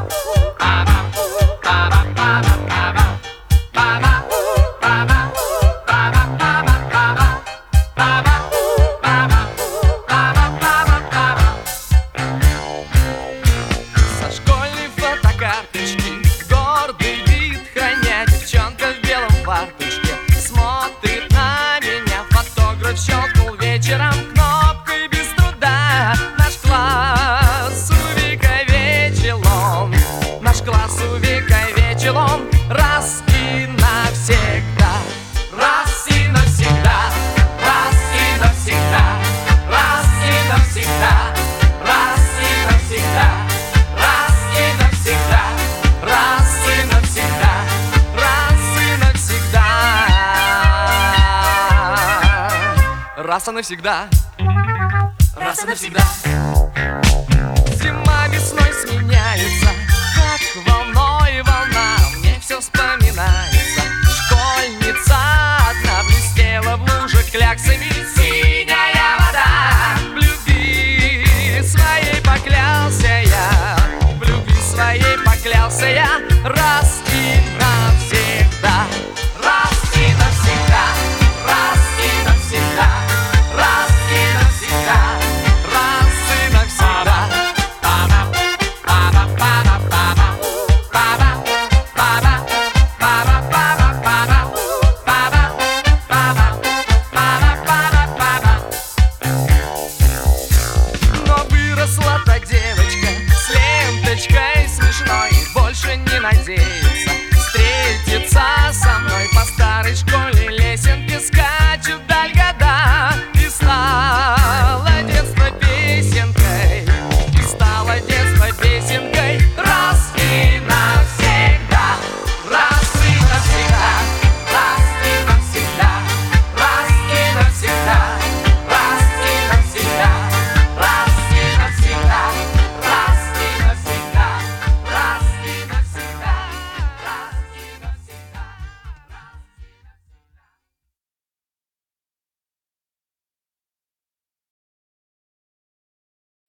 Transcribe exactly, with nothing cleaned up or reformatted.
Со школьной фотокарточки гордый вид храня, девчонка в белом фарточке смотрит на меня. Фотограф щелкнул вечером кнопкой без труда. Наш класс увековечил он, наш класс увековечил он раз и навсегда. Раз и навсегда, раз и навсегда, раз и навсегда, раз и навсегда, раз и навсегда, раз и навсегда, раз и навсегда, раз и навсегда, раз и навсегда. Зима весной